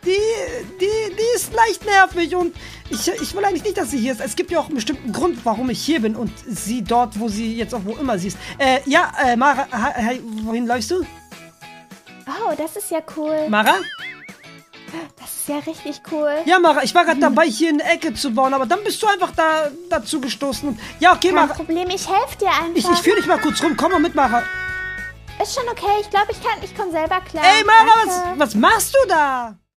die ist leicht nervig und ich will eigentlich nicht, dass sie hier ist. Es gibt ja auch einen bestimmten Grund, warum ich hier bin und sie dort, wo sie jetzt auch wo immer sie ist. Mara, wohin läufst du? Oh, das ist ja cool. Mara? Das ist ja richtig cool. Ja, Mara, ich war gerade dabei, hier eine Ecke zu bauen, aber dann bist du einfach dazu gestoßen. Und, ja, okay, Kein Mara. Problem, ich helfe dir einfach. Ich führe dich mal kurz rum. Komm mal mit, Mara. Ist schon okay, ich glaube, ich komme selber klar. Ey, Mara, Danke. was machst du da?